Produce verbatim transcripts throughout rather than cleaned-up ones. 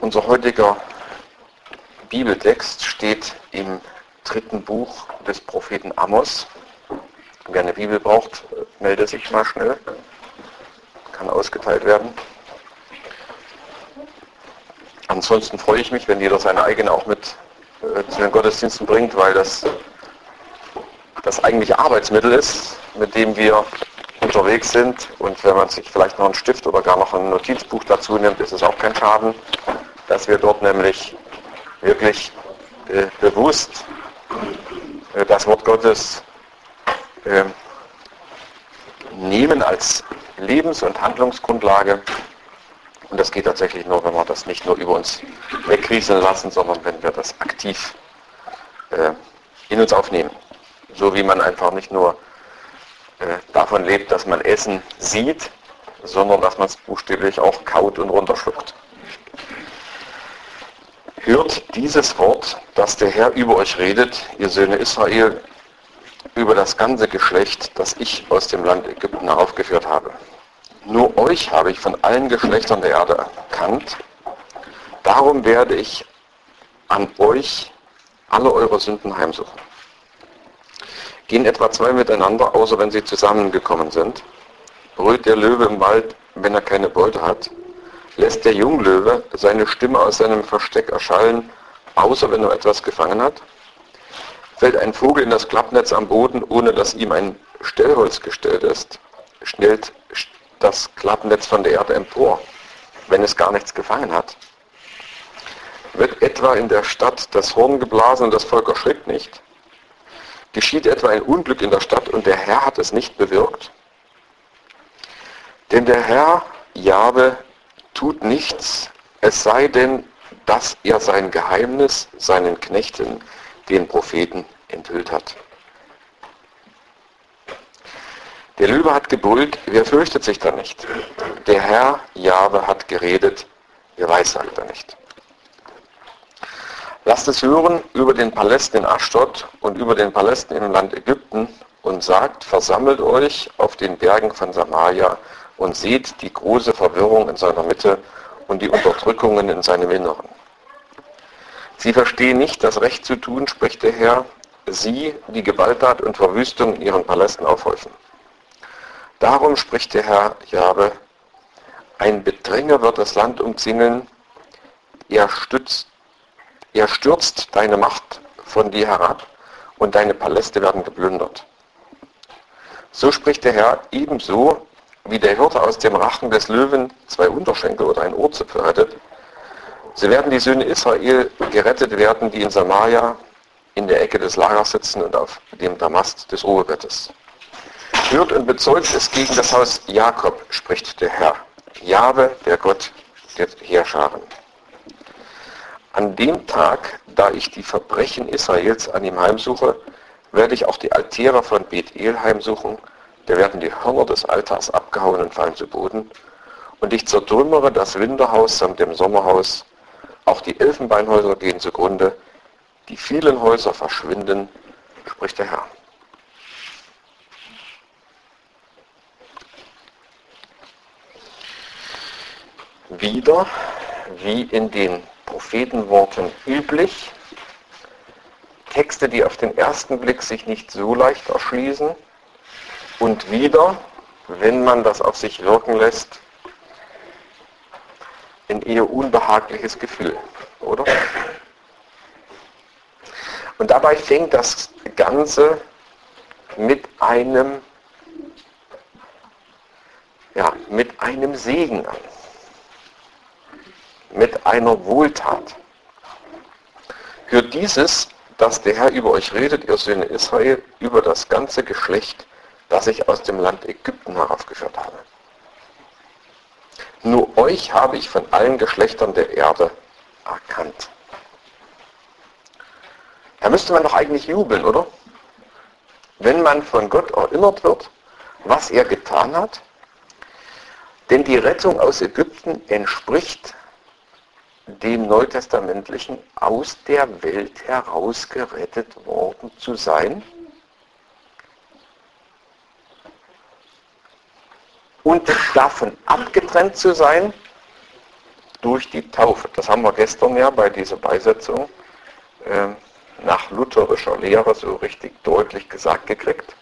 Unser heutiger Bibeltext steht im dritten Buch des Propheten Amos. Wer eine Bibel braucht, melde sich mal schnell. Kann ausgeteilt werden. Ansonsten freue ich mich, wenn jeder seine eigene auch mit äh, zu den Gottesdiensten bringt, weil das das eigentliche Arbeitsmittel ist, mit dem wir unterwegs sind. Und wenn man sich vielleicht noch einen Stift oder gar noch ein Notizbuch dazu nimmt, ist es auch kein Schaden, dass wir dort nämlich wirklich äh, bewusst äh, das Wort Gottes äh, nehmen als Lebens- und Handlungsgrundlage. Und das geht tatsächlich nur, wenn wir das nicht nur über uns wegrieseln lassen, sondern wenn wir das aktiv äh, in uns aufnehmen. So wie man einfach nicht nur äh, davon lebt, dass man Essen sieht, sondern dass man es buchstäblich auch kaut und runterschluckt. Hört dieses Wort, das der Herr über euch redet, ihr Söhne Israel, über das ganze Geschlecht, das ich aus dem Land Ägypten heraufgeführt habe. Nur euch habe ich von allen Geschlechtern der Erde erkannt, darum werde ich an euch alle eure Sünden heimsuchen. Gehen etwa zwei miteinander, außer wenn sie zusammengekommen sind? Brüllt der Löwe im Wald, wenn er keine Beute hat? Lässt der Junglöwe seine Stimme aus seinem Versteck erschallen, außer wenn er etwas gefangen hat? Fällt ein Vogel in das Klappnetz am Boden, ohne dass ihm ein Stellholz gestellt ist? Schnellt das Klappnetz von der Erde empor, wenn es gar nichts gefangen hat? Wird etwa in der Stadt das Horn geblasen und das Volk erschrickt nicht? Geschieht etwa ein Unglück in der Stadt und der Herr hat es nicht bewirkt? Denn der Herr, Jahwe, tut nichts, es sei denn, dass er sein Geheimnis seinen Knechten, den Propheten, enthüllt hat. Der Löwe hat gebrüllt, wer fürchtet sich da nicht? Der Herr, Jahwe, hat geredet, wer weissagt da nicht? Lasst es hören über den Palästen in Aschdod und über den Palästen im Land Ägypten und sagt, versammelt euch auf den Bergen von Samaria und seht die große Verwirrung in seiner Mitte und die Unterdrückungen in seinem Inneren. Sie verstehen nicht, das Recht zu tun, spricht der Herr, sie, die Gewalttat und Verwüstung in ihren Palästen aufhäufen. Darum spricht der Herr, Jahwe, ein Bedränger wird das Land umzingeln, er stützt Er stürzt deine Macht von dir herab und deine Paläste werden geplündert. So spricht der Herr, ebenso wie der Hirte aus dem Rachen des Löwen zwei Unterschenkel oder ein Ohrzipfel rettet, so werden die Söhne Israel gerettet werden, die in Samaria in der Ecke des Lagers sitzen und auf dem Damast des Ruhebettes. Hört und bezeugt es gegen das Haus Jakob, spricht der Herr, Jahwe, der Gott der Heerscharen. An dem Tag, da ich die Verbrechen Israels an ihm heimsuche, werde ich auch die Altäre von Bethel heimsuchen, da werden die Hörner des Altars abgehauen und fallen zu Boden, und ich zertrümmere das Winterhaus samt dem Sommerhaus, auch die Elfenbeinhäuser gehen zugrunde, die vielen Häuser verschwinden, spricht der Herr. Wieder, wie in den Prophetenworten üblich, Texte, die auf den ersten Blick sich nicht so leicht erschließen und wieder, wenn man das auf sich wirken lässt, ein eher unbehagliches Gefühl, oder? Und dabei fängt das Ganze mit einem, ja, mit einem Segen an. Mit einer Wohltat. Hört dieses, dass der Herr über euch redet, ihr Söhne Israel, über das ganze Geschlecht, das ich aus dem Land Ägypten heraufgeführt habe. Nur euch habe ich von allen Geschlechtern der Erde erkannt. Da müsste man doch eigentlich jubeln, oder? Wenn man von Gott erinnert wird, was er getan hat. Denn die Rettung aus Ägypten entspricht dem Neutestamentlichen, aus der Welt heraus gerettet worden zu sein und davon abgetrennt zu sein, durch die Taufe. Das haben wir gestern ja bei dieser Beisetzung äh, nach lutherischer Lehre so richtig deutlich gesagt gekriegt.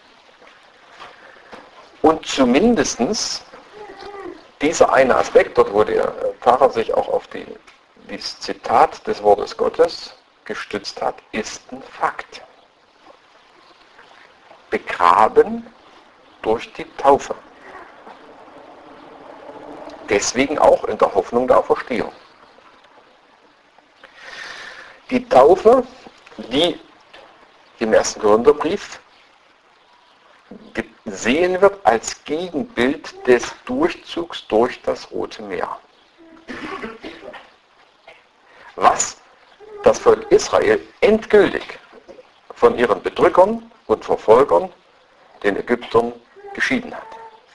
Und zumindestens dieser eine Aspekt, dort wo der Pfarrer sich auch auf die, dieses Zitat des Wortes Gottes gestützt hat, ist ein Fakt. Begraben durch die Taufe. Deswegen auch in der Hoffnung der Auferstehung. Die Taufe, die im ersten Korintherbrief gesehen wird als Gegenbild des Durchzugs durch das Rote Meer. Was das Volk Israel endgültig von ihren Bedrückern und Verfolgern, den Ägyptern, geschieden hat.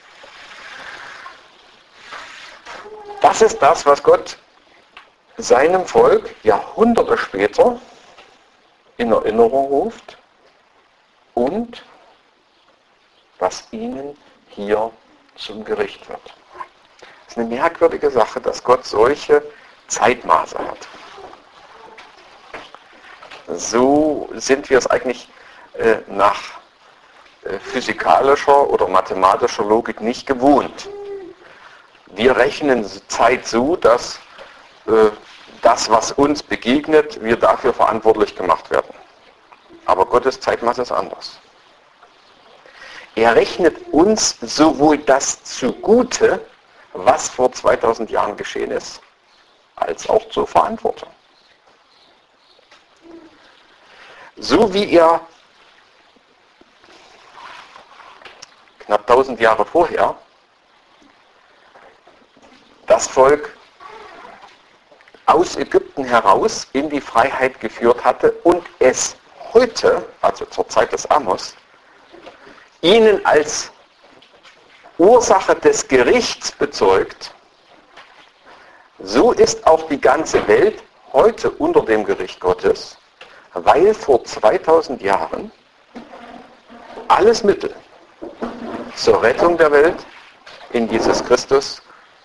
Das ist das, was Gott seinem Volk Jahrhunderte später in Erinnerung ruft und was ihnen hier zum Gericht wird. Es ist eine merkwürdige Sache, dass Gott solche Zeitmaße hat. So sind wir es eigentlich äh, nach äh, physikalischer oder mathematischer Logik nicht gewohnt. Wir rechnen Zeit so, dass äh, das, was uns begegnet, wir dafür verantwortlich gemacht werden. Aber Gottes Zeitmaß ist anders. Er rechnet uns sowohl das zugute, was vor zweitausend Jahren geschehen ist, als auch zur Verantwortung. So wie er knapp tausend Jahre vorher das Volk aus Ägypten heraus in die Freiheit geführt hatte und es heute, also zur Zeit des Amos, ihnen als Ursache des Gerichts bezeugt, so ist auch die ganze Welt heute unter dem Gericht Gottes, weil vor zweitausend Jahren alles Mittel zur Rettung der Welt in Jesus Christus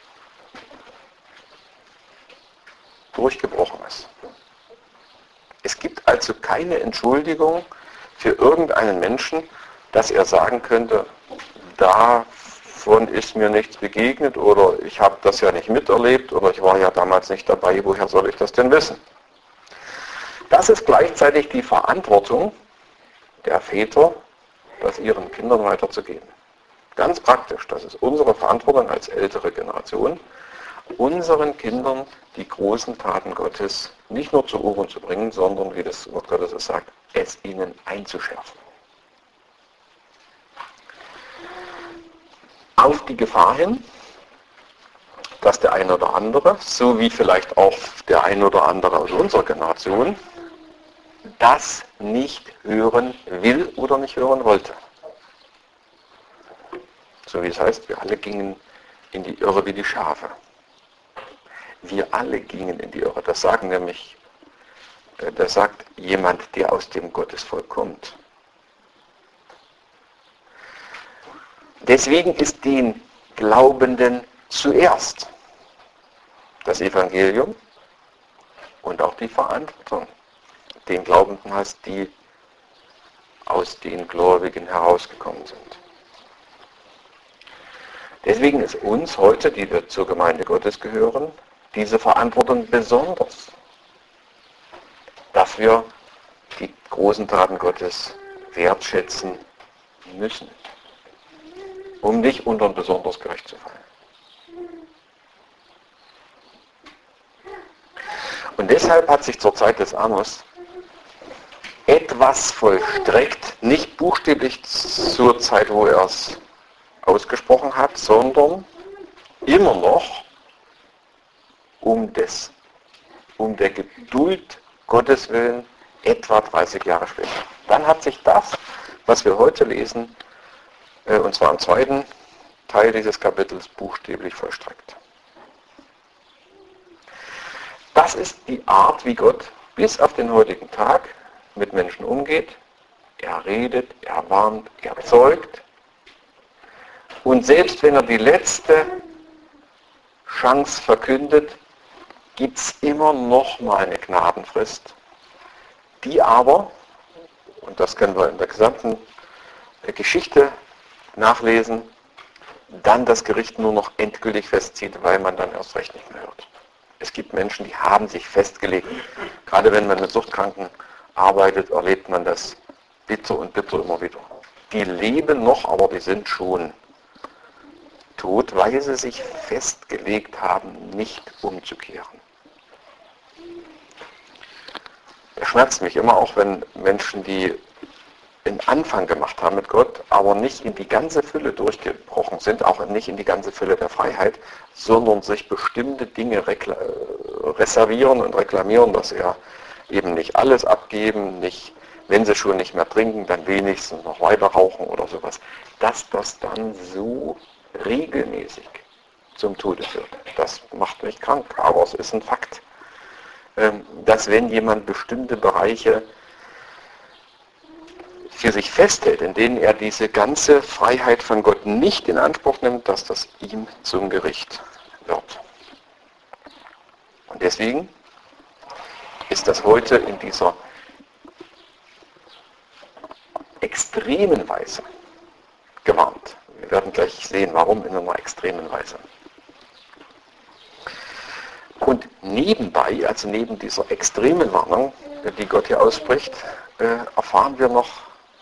durchgebrochen ist. Es gibt also keine Entschuldigung für irgendeinen Menschen, dass er sagen könnte, davon ist mir nichts begegnet oder ich habe das ja nicht miterlebt oder ich war ja damals nicht dabei, woher soll ich das denn wissen? Das ist gleichzeitig die Verantwortung der Väter, das ihren Kindern weiterzugeben. Ganz praktisch, das ist unsere Verantwortung als ältere Generation, unseren Kindern die großen Taten Gottes nicht nur zu Ohren zu bringen, sondern, wie das Wort Gottes es sagt, es ihnen einzuschärfen. Auf die Gefahr hin, dass der eine oder andere, so wie vielleicht auch der eine oder andere aus unserer Generation, das nicht hören will oder nicht hören wollte. So wie es heißt, wir alle gingen in die Irre wie die Schafe. Wir alle gingen in die Irre. Das sagen nämlich, das sagt jemand, der aus dem Gottesvolk kommt. Deswegen ist den Glaubenden zuerst das Evangelium und auch die Verantwortung. Den Glaubenden heißt die aus den Gläubigen herausgekommen sind. Deswegen ist uns heute, die wir zur Gemeinde Gottes gehören, diese Verantwortung besonders, dass wir die großen Taten Gottes wertschätzen müssen, um nicht unter ein besonderes Gericht zu fallen. Und deshalb hat sich zur Zeit des Amos etwas vollstreckt, nicht buchstäblich zur Zeit, wo er es ausgesprochen hat, sondern immer noch um, des, um der Geduld Gottes willen etwa dreißig Jahre später. Dann hat sich das, was wir heute lesen, äh, und zwar im zweiten Teil dieses Kapitels, buchstäblich vollstreckt. Das ist die Art, wie Gott bis auf den heutigen Tag mit Menschen umgeht. Er redet, er warnt, er zeugt. Und selbst wenn er die letzte Chance verkündet, gibt es immer noch mal eine Gnadenfrist, die aber, und das können wir in der gesamten Geschichte nachlesen, dann das Gericht nur noch endgültig festzieht, weil man dann erst recht nicht mehr hört. Es gibt Menschen, die haben sich festgelegt. Gerade wenn man mit Suchtkranken arbeitet, erlebt man das bitter und bitter immer wieder. Die leben noch, aber die sind schon tot, weil sie sich festgelegt haben, nicht umzukehren. Es schmerzt mich immer auch, wenn Menschen, die einen Anfang gemacht haben mit Gott, aber nicht in die ganze Fülle durchgebrochen sind, auch nicht in die ganze Fülle der Freiheit, sondern sich bestimmte Dinge reservieren und reklamieren, dass sie ja eben nicht alles abgeben, nicht, wenn sie schon nicht mehr trinken, dann wenigstens noch weiter rauchen oder sowas, dass das dann so regelmäßig zum Tode führt. Das macht mich krank, aber es ist ein Fakt, dass wenn jemand bestimmte Bereiche für sich festhält, in denen er diese ganze Freiheit von Gott nicht in Anspruch nimmt, dass das ihm zum Gericht wird. Und deswegen ist das heute in dieser extremen Weise gewarnt. Wir werden gleich sehen, warum in einer extremen Weise. Und nebenbei, also neben dieser extremen Warnung, die Gott hier ausspricht, erfahren wir noch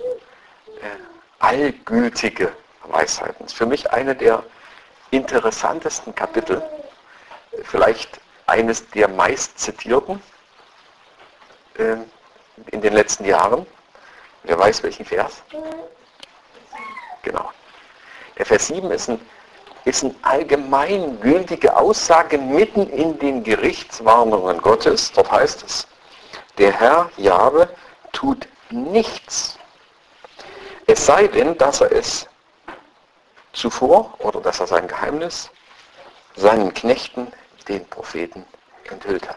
allgültige Weisheiten. Das ist für mich eine der interessantesten Kapitel, vielleicht eines der meist zitierten äh, in den letzten Jahren. Wer weiß welchen Vers? Genau. Der Vers sieben ist, ein, ist eine allgemeingültige Aussage mitten in den Gerichtswarnungen Gottes. Dort heißt es, der Herr Jahwe tut nichts, es sei denn, dass er es zuvor oder dass er sein Geheimnis seinen Knechten, den Propheten, enthüllt hat.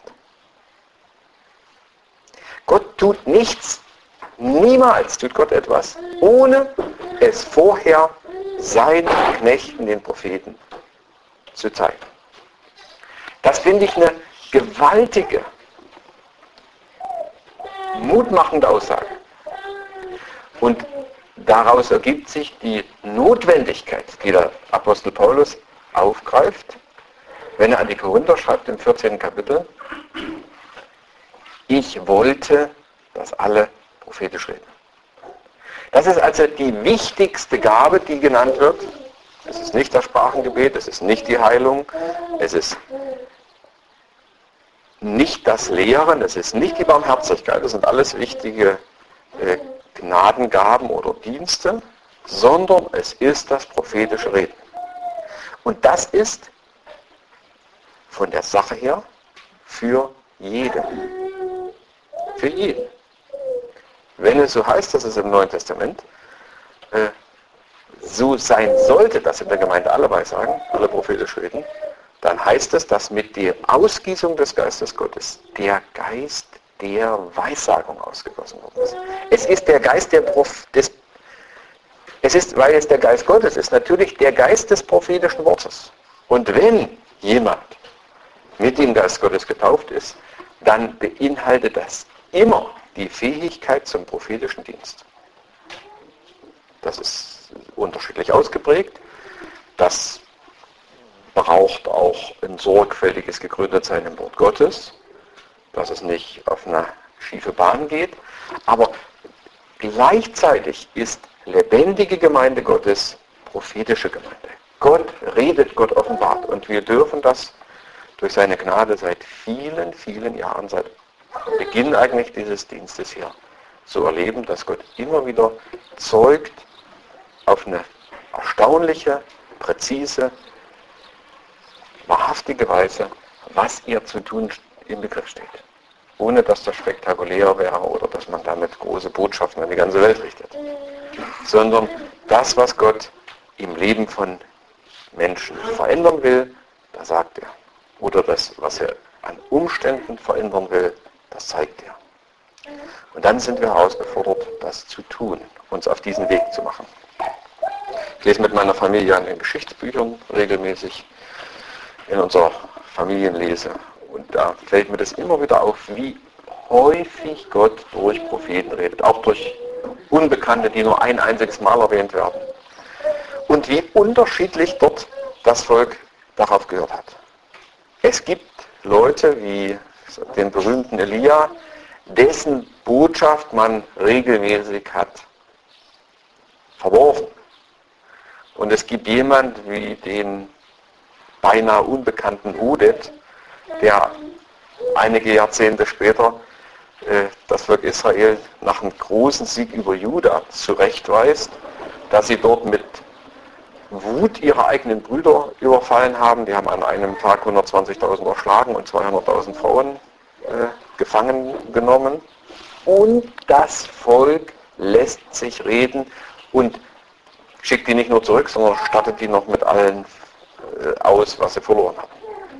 Gott tut nichts, niemals tut Gott etwas, ohne es vorher seinen Knechten, den Propheten, zu zeigen. Das finde ich eine gewaltige, mutmachende Aussage. Und daraus ergibt sich die Notwendigkeit, die der Apostel Paulus aufgreift, wenn er an die Korinther schreibt im vierzehnten Kapitel, ich wollte, dass alle prophetisch reden. Das ist also die wichtigste Gabe, die genannt wird. Es ist nicht das Sprachengebet, es ist nicht die Heilung, es ist nicht das Lehren, es ist nicht die Barmherzigkeit, das sind alles wichtige äh, Gnadengaben oder Dienste, sondern es ist das prophetische Reden. Und das ist von der Sache her für jeden. Für jeden. Wenn es so heißt, dass es im Neuen Testament äh, so sein sollte, dass in der Gemeinde alle Weissagen, alle prophetisch reden, dann heißt es, dass mit der Ausgießung des Geistes Gottes der Geist der Weissagung ausgegossen worden ist. Es ist der Geist der Proph- des es ist, weil es der Geist Gottes ist, natürlich der Geist des prophetischen Wortes. Und wenn jemand mit dem Geist Gottes getauft ist, dann beinhaltet das immer die Fähigkeit zum prophetischen Dienst. Das ist unterschiedlich ausgeprägt. Das braucht auch ein sorgfältiges Gegründetsein im Wort Gottes, dass es nicht auf eine schiefe Bahn geht. Aber gleichzeitig ist lebendige Gemeinde Gottes prophetische Gemeinde. Gott redet, Gott offenbart. Und wir dürfen das durch seine Gnade seit vielen, vielen Jahren, seit Beginn eigentlich dieses Dienstes hier, so erleben, dass Gott immer wieder zeugt auf eine erstaunliche, präzise, wahrhaftige Weise, was ihr zu tun im Begriff steht. Ohne dass das spektakulär wäre oder dass man damit große Botschaften an die ganze Welt richtet. Sondern das, was Gott im Leben von Menschen verändern will, da sagt er. Oder das, was er an Umständen verändern will, das zeigt er. Und dann sind wir herausgefordert, das zu tun, uns auf diesen Weg zu machen. Ich lese mit meiner Familie an den Geschichtsbüchern regelmäßig in unserer Familienlese Und da fällt mir das immer wieder auf, wie häufig Gott durch Propheten redet, auch durch Unbekannte, die nur ein einziges Mal erwähnt werden. Und wie unterschiedlich dort das Volk darauf gehört hat. Es gibt Leute wie den berühmten Elia, dessen Botschaft man regelmäßig hat verworfen. Und es gibt jemand wie den beinahe unbekannten Odet, der einige Jahrzehnte später äh, das Volk Israel nach einem großen Sieg über Juda zurechtweist, dass sie dort mit Wut ihre eigenen Brüder überfallen haben. Die haben an einem Tag hundertzwanzigtausend erschlagen und zweihunderttausend Frauen äh, gefangen genommen. Und das Volk lässt sich reden und schickt die nicht nur zurück, sondern stattet die noch mit allen äh, aus, was sie verloren haben.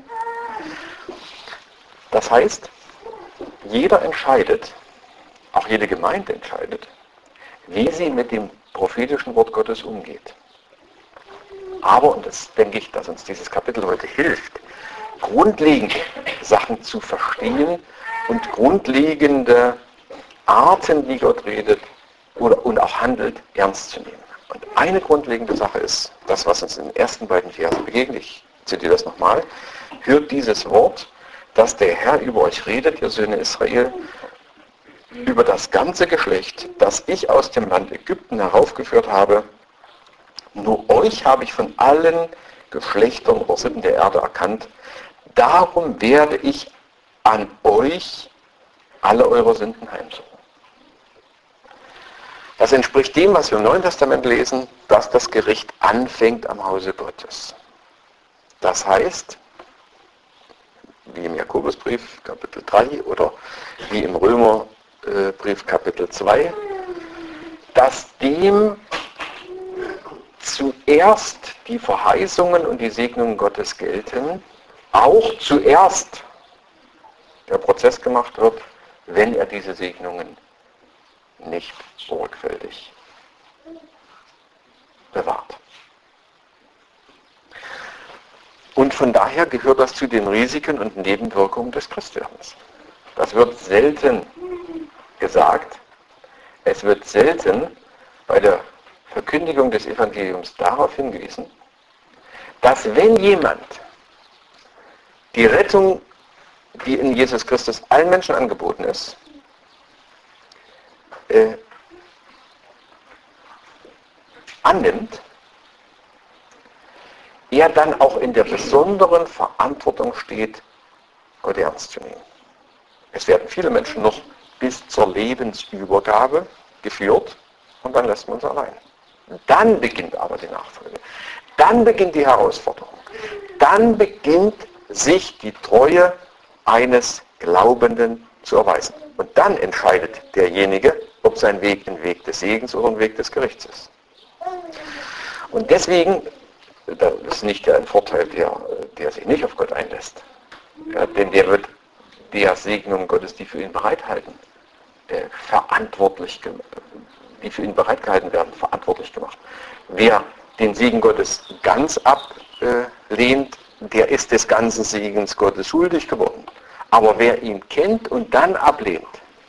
Das heißt, jeder entscheidet, auch jede Gemeinde entscheidet, wie sie mit dem prophetischen Wort Gottes umgeht. Aber, und das denke ich, dass uns dieses Kapitel heute hilft, grundlegende Sachen zu verstehen und grundlegende Arten, wie Gott redet oder, und auch handelt, ernst zu nehmen. Und eine grundlegende Sache ist, das, was uns in den ersten beiden Versen begegnet, ich zitiere das nochmal, hört dieses Wort, dass der Herr über euch redet, ihr Söhne Israel, über das ganze Geschlecht, das ich aus dem Land Ägypten heraufgeführt habe. Nur euch habe ich von allen Geschlechtern oder Sitten der Erde erkannt. Darum werde ich an euch alle eure Sünden heimsuchen. Das entspricht dem, was wir im Neuen Testament lesen, dass das Gericht anfängt am Hause Gottes. Das heißt, wie im Jakobusbrief Kapitel drei oder wie im Römerbrief Kapitel zwei, dass dem zuerst die Verheißungen und die Segnungen Gottes gelten, auch zuerst der Prozess gemacht wird, wenn er diese Segnungen nicht sorgfältig bewahrt. Und von daher gehört das zu den Risiken und Nebenwirkungen des Christwerdens. Das wird selten gesagt. Es wird selten bei der Verkündigung des Evangeliums darauf hingewiesen, dass wenn jemand die Rettung, die in Jesus Christus allen Menschen angeboten ist, äh, annimmt, er dann auch in der besonderen Verantwortung steht, Gott ernst zu nehmen. Es werden viele Menschen noch bis zur Lebensübergabe geführt und dann lässt man es allein. Dann beginnt aber die Nachfolge. Dann beginnt die Herausforderung. Dann beginnt sich die Treue eines Glaubenden zu erweisen. Und dann entscheidet derjenige, ob sein Weg ein Weg des Segens oder ein Weg des Gerichts ist. Und deswegen, das ist nicht ein Vorteil, der, der sich nicht auf Gott einlässt. Ja, denn der wird der Segnung Gottes, die für ihn bereithalten, äh, verantwortlich, die für ihn bereitgehalten werden, verantwortlich gemacht. Wer den Segen Gottes ganz ablehnt, der ist des ganzen Segens Gottes schuldig geworden. Aber wer ihn kennt und dann ablehnt,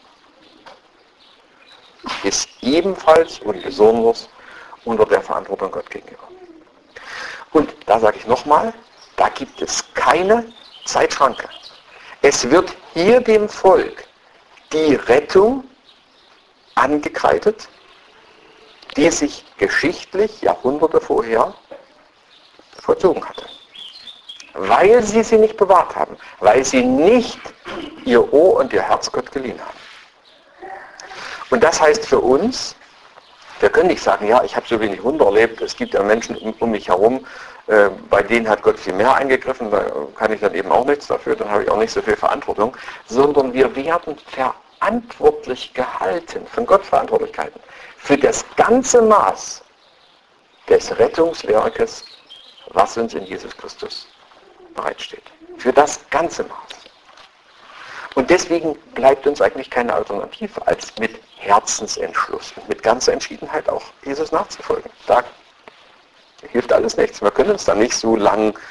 ist ebenfalls und besonders unter der Verantwortung Gott gegenüber. Und da sage ich nochmal, da gibt es keine Zeitschranke. Es wird hier dem Volk die Rettung angekreidet, die sich geschichtlich Jahrhunderte vorher vollzogen hatte. Weil sie sie nicht bewahrt haben, weil sie nicht ihr Ohr und ihr Herz Gott geliehen haben. Und das heißt für uns, wir können nicht sagen, ja, ich habe so wenig Wunder erlebt, es gibt ja Menschen um, um mich herum, äh, bei denen hat Gott viel mehr eingegriffen, da kann ich dann eben auch nichts dafür, dann habe ich auch nicht so viel Verantwortung, sondern wir werden verantwortlich gehalten, von Gott verantwortlich gehalten, für das ganze Maß des Rettungswerkes, was uns in Jesus Christus bereitsteht. Für das ganze Maß. Und deswegen bleibt uns eigentlich keine Alternative, als mit Herzensentschluss und mit ganzer Entschiedenheit auch Jesus nachzufolgen. Da hilft alles nichts. Wir können uns da nicht so lang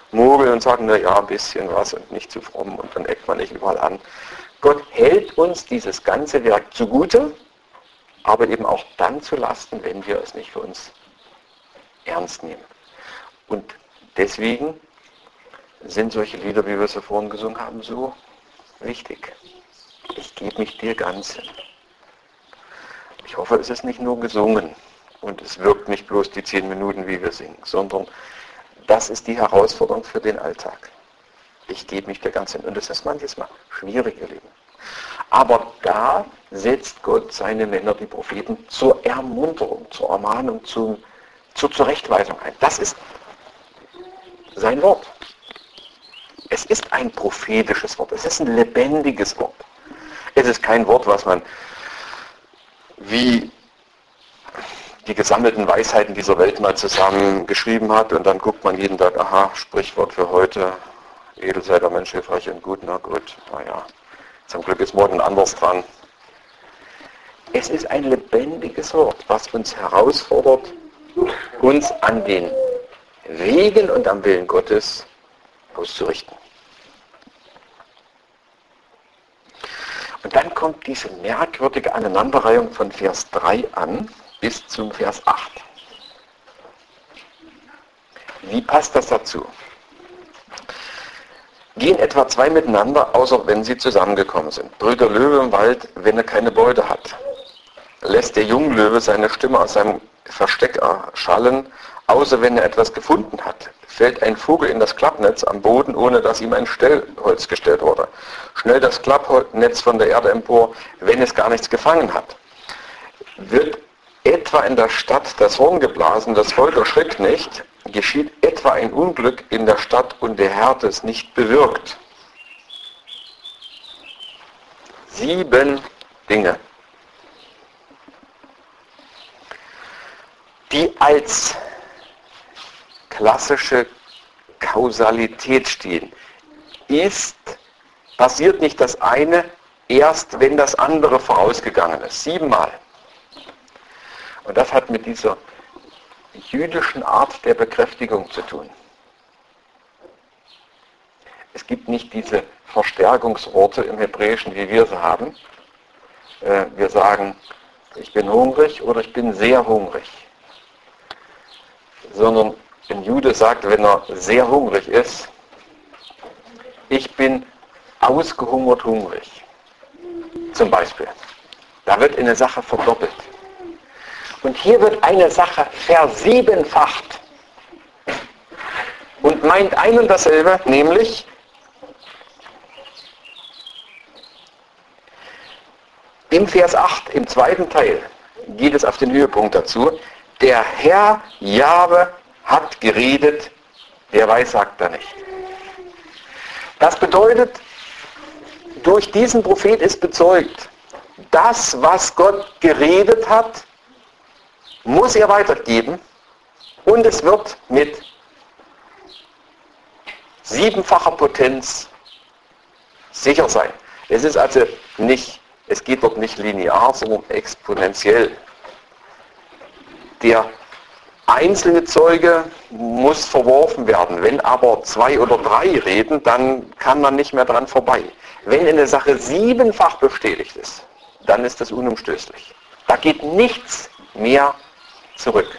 mogeln und sagen, na ja, ein bisschen was und nicht zu fromm und dann eckt man nicht überall an. Gott hält uns dieses ganze Werk zugute, aber eben auch dann zu Lasten, wenn wir es nicht für uns ernst nehmen. Und deswegen sind solche Lieder, wie wir sie vorhin gesungen haben, so wichtig. Ich gebe mich dir ganz hin. Ich hoffe, es ist nicht nur gesungen und es wirkt nicht bloß die zehn Minuten, wie wir singen, sondern das ist die Herausforderung für den Alltag. Ich gebe mich dir ganz hin. Und das ist manches Mal schwierig, ihr Lieben. Aber da setzt Gott seine Männer, die Propheten, zur Ermunterung, zur Ermahnung, zum, zur Zurechtweisung ein. Das ist sein Wort. Es ist ein prophetisches Wort. Es ist ein lebendiges Wort. Es ist kein Wort, was man wie die gesammelten Weisheiten dieser Welt mal zusammen geschrieben hat und dann guckt man jeden Tag, aha, Sprichwort für heute, edel sei der Mensch, hilfreich und gut, na gut, naja, zum Glück ist morgen anders dran. Es ist ein lebendiges Wort, was uns herausfordert, uns an den Wegen und am Willen Gottes auszurichten. Und dann kommt diese merkwürdige Aneinanderreihung von Vers drei an bis zum Vers acht. Wie passt das dazu? Gehen etwa zwei miteinander, außer wenn sie zusammengekommen sind. Brüllt der Löwe im Wald, wenn er keine Beute hat. Lässt der Junglöwe seine Stimme aus seinem Versteck erschallen, außer wenn er etwas gefunden hat. Fällt ein Vogel in das Klappnetz am Boden, ohne dass ihm ein Stellholz gestellt wurde. Schnell das Klappnetz von der Erde empor, wenn es gar nichts gefangen hat. Wird etwa in der Stadt das Horn geblasen, das Volk erschrickt nicht, geschieht etwa ein Unglück in der Stadt und der Herr es nicht bewirkt. Sieben Dinge, die als klassische Kausalität stehen. Ist, passiert nicht das eine erst, wenn das andere vorausgegangen ist. Siebenmal. Und das hat mit dieser jüdischen Art der Bekräftigung zu tun. Es gibt nicht diese Verstärkungsworte im Hebräischen, wie wir sie haben. Wir sagen, ich bin hungrig oder ich bin sehr hungrig. Sondern ein Jude sagt, wenn er sehr hungrig ist, ich bin ausgehungert hungrig. Zum Beispiel. Da wird eine Sache verdoppelt. Und hier wird eine Sache versiebenfacht. Und meint ein und dasselbe, nämlich im Vers acht, im zweiten Teil, geht es auf den Höhepunkt dazu. Der Herr Jahwe hat geredet, der weiß, sagt er nicht. Das bedeutet, durch diesen Prophet ist bezeugt, das, was Gott geredet hat, muss er weitergeben und es wird mit siebenfacher Potenz sicher sein. Es ist also nicht, es geht dort nicht linear, sondern exponentiell. Der einzelne Zeuge muss verworfen werden. Wenn aber zwei oder drei reden, dann kann man nicht mehr dran vorbei. Wenn eine Sache siebenfach bestätigt ist, dann ist das unumstößlich. Da geht nichts mehr zurück.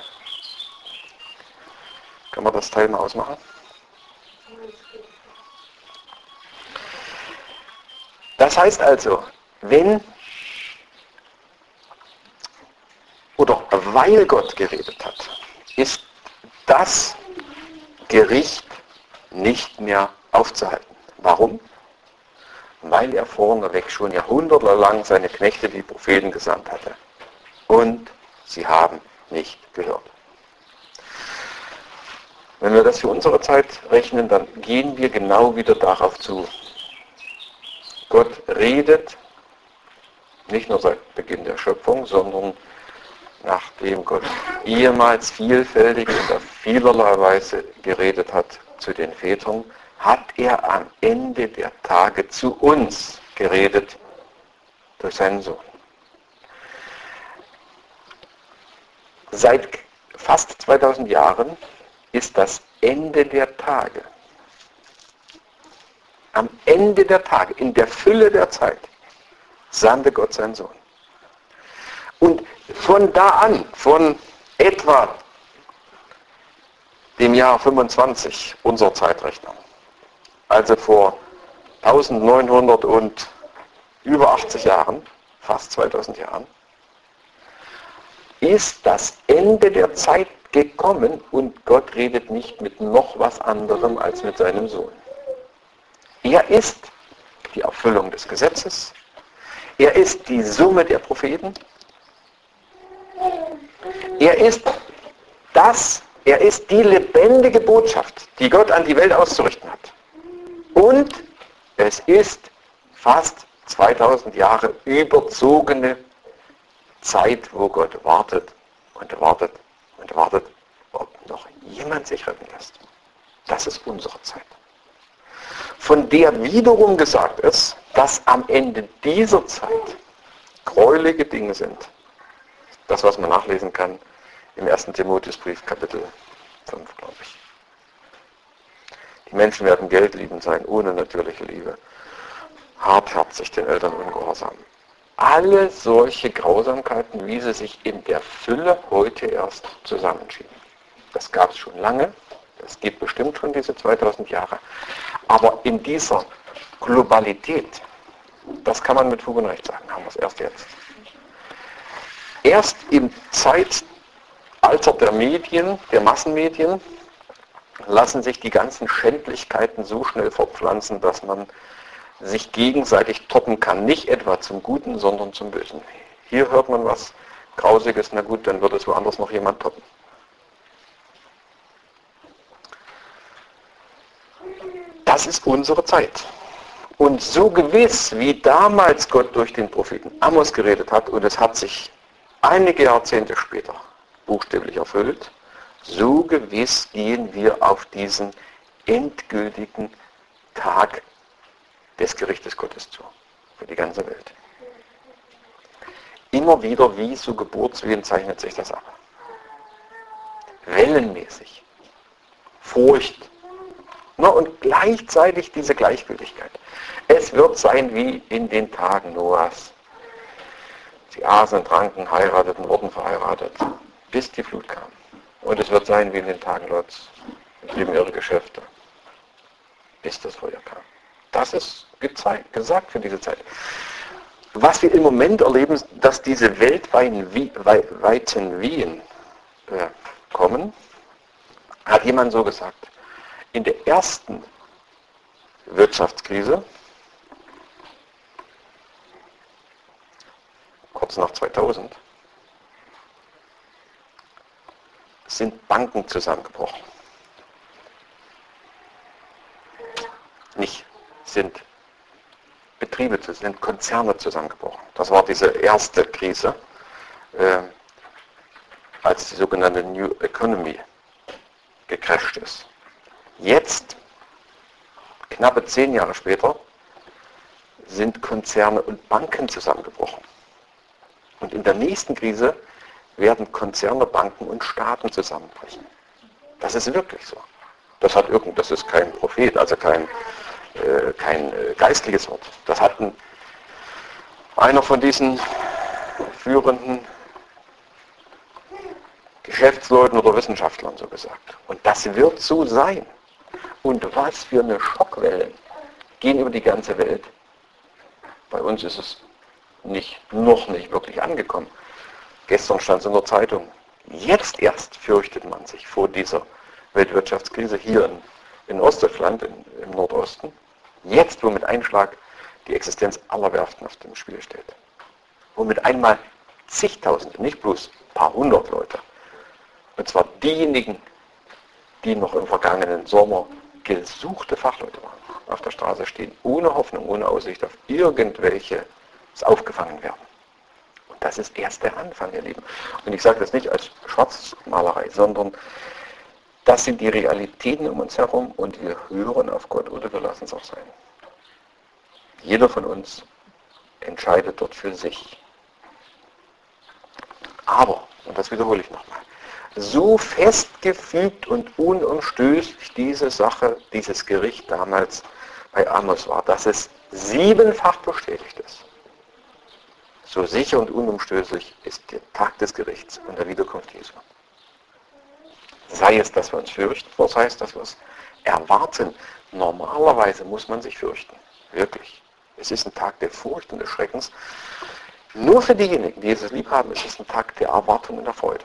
Können wir das Teil mal ausmachen? Das heißt also, wenn oder weil Gott geredet hat, ist das Gericht nicht mehr aufzuhalten. Warum? Weil er vorneweg schon jahrhundertelang seine Knechte, die Propheten, gesandt hatte. Und sie haben nicht gehört. Wenn wir das für unsere Zeit rechnen, dann gehen wir genau wieder darauf zu. Gott redet nicht nur seit Beginn der Schöpfung, sondern nachdem Gott ehemals vielfältig und auf vielerlei Weise geredet hat zu den Vätern, hat er am Ende der Tage zu uns geredet durch seinen Sohn. Seit fast zweitausend Jahren ist das Ende der Tage am Ende der Tage, in der Fülle der Zeit, sandte Gott seinen Sohn. Und von da an, von etwa dem Jahr fünfundzwanzig, unserer Zeitrechnung, also vor neunzehnhundert und über achtzig Jahren, fast zweitausend Jahren, ist das Ende der Zeit gekommen und Gott redet nicht mit noch was anderem als mit seinem Sohn. Er ist die Erfüllung des Gesetzes, er ist die Summe der Propheten, er ist das, er ist die lebendige Botschaft, die Gott an die Welt auszurichten hat. Und es ist fast zweitausend Jahre überzogene Zeit, wo Gott wartet und wartet und wartet, ob noch jemand sich retten lässt. Das ist unsere Zeit. Von der wiederum gesagt ist, dass am Ende dieser Zeit gräuliche Dinge sind. Das, was man nachlesen kann im ersten Timotheusbrief, Kapitel fünf, glaube ich. Die Menschen werden geldliebend sein, ohne natürliche Liebe, hartherzig, den Eltern ungehorsam. Alle solche Grausamkeiten, wie sie sich in der Fülle heute erst zusammenschieben. Das gab es schon lange, das geht bestimmt schon diese zweitausend Jahre. Aber in dieser Globalität, das kann man mit Fug und Recht sagen, haben wir es erst jetzt. Erst im Zeitalter der Medien, der Massenmedien, lassen sich die ganzen Schändlichkeiten so schnell fortpflanzen, dass man sich gegenseitig toppen kann. Nicht etwa zum Guten, sondern zum Bösen. Hier hört man was Grausiges, na gut, dann wird es woanders noch jemand toppen. Das ist unsere Zeit. Und so gewiss, wie damals Gott durch den Propheten Amos geredet hat, und es hat sich einige Jahrzehnte später buchstäblich erfüllt, so gewiss gehen wir auf diesen endgültigen Tag des Gerichtes Gottes zu, für die ganze Welt. Immer wieder wie so Geburtswehen zeichnet sich das ab. Wellenmäßig. Furcht. Na, und gleichzeitig diese Gleichgültigkeit. Es wird sein wie in den Tagen Noahs. Sie aßen, tranken, heirateten, wurden verheiratet, bis die Flut kam. Und es wird sein wie in den Tagen Lots. Blieben ihre Geschäfte, bis das Feuer kam. Das ist gezeigt, gesagt für diese Zeit. Was wir im Moment erleben, dass diese weltweiten Wehen äh, kommen, hat jemand so gesagt. In der ersten Wirtschaftskrise, kurz nach zweitausend, sind Banken zusammengebrochen. Nicht, sind Betriebe, sind Konzerne zusammengebrochen. Das war diese erste Krise, äh, als die sogenannte New Economy gecrasht ist. Jetzt, knappe zehn Jahre später, sind Konzerne und Banken zusammengebrochen. Und in der nächsten Krise werden Konzerne, Banken und Staaten zusammenbrechen. Das ist wirklich so. Das hat irgend, das ist kein Prophet, also kein, äh, kein äh, geistliches Wort. Das hat ein, einer von diesen führenden Geschäftsleuten oder Wissenschaftlern so gesagt. Und das wird so sein. Und was für eine Schockwelle gehen über die ganze Welt. Bei uns ist es nicht, noch nicht wirklich angekommen. Gestern stand es in der Zeitung. Jetzt erst fürchtet man sich vor dieser Weltwirtschaftskrise hier in, in Ostdeutschland, in, im Nordosten. Jetzt, wo mit Einschlag die Existenz aller Werften auf dem Spiel steht. Wo mit einmal zigtausende, nicht bloß ein paar hundert Leute, und zwar diejenigen, die noch im vergangenen Sommer gesuchte Fachleute waren, auf der Straße stehen, ohne Hoffnung, ohne Aussicht auf irgendwelche aufgefangen werden. Und das ist erst der Anfang, ihr Lieben. Und ich sage das nicht als Schwarzmalerei, sondern das sind die Realitäten um uns herum und wir hören auf Gott oder wir lassen es auch sein. Jeder von uns entscheidet dort für sich. Aber, und das wiederhole ich nochmal, so festgefügt und unumstößlich diese Sache, dieses Gericht damals bei Amos war, dass es siebenfach bestätigt ist. So sicher und unumstößlich ist der Tag des Gerichts und der Wiederkunft Jesu. Sei es, dass wir uns fürchten, oder sei es, dass wir es erwarten. Normalerweise muss man sich fürchten. Wirklich. Es ist ein Tag der Furcht und des Schreckens. Nur für diejenigen, die Jesus lieb haben, ist es ein Tag der Erwartung und der Freude.